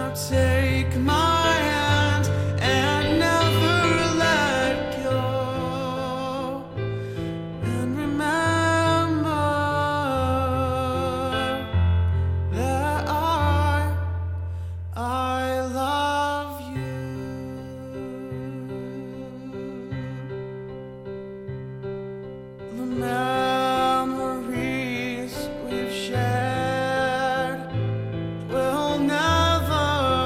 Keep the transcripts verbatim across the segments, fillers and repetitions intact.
take my hand and never let go, and remember that I, I love you. The memories we've shared will never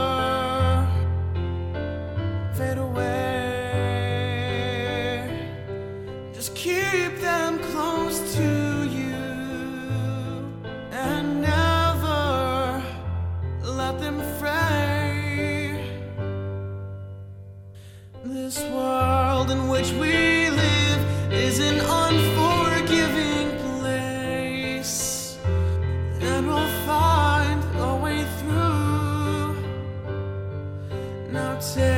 fade away. Just keep them close to you and never let them fray. This world in which we live is an unforgiving place, and we'll find a way through. Now take